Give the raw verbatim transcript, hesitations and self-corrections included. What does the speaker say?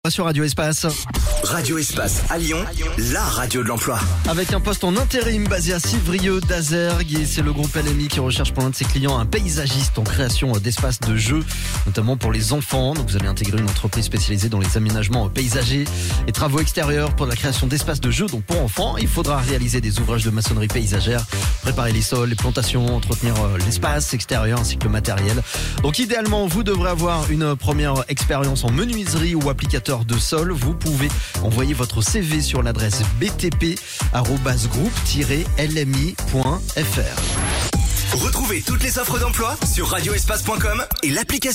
Sur Radio Espace. Radio Espace à Lyon, la radio de l'emploi. Avec un poste en intérim basé à Civrieux d'Azergues, et c'est le groupe L M I qui recherche pour l'un de ses clients un paysagiste en création d'espaces de jeu, notamment pour les enfants. Donc vous allez intégrer une entreprise spécialisée dans les aménagements paysagers et travaux extérieurs pour la création d'espaces de jeu. Donc pour enfants, il faudra réaliser des ouvrages de maçonnerie paysagère, préparer les sols, les plantations, entretenir l'espace extérieur ainsi que le matériel. Donc idéalement, vous devrez avoir une première expérience en menuiserie ou applicateur de sol. Vous pouvez envoyer votre C V sur l'adresse b t p arobase groupe tiret l m i point f r. Retrouvez toutes les offres d'emploi sur radio espace point com et l'application.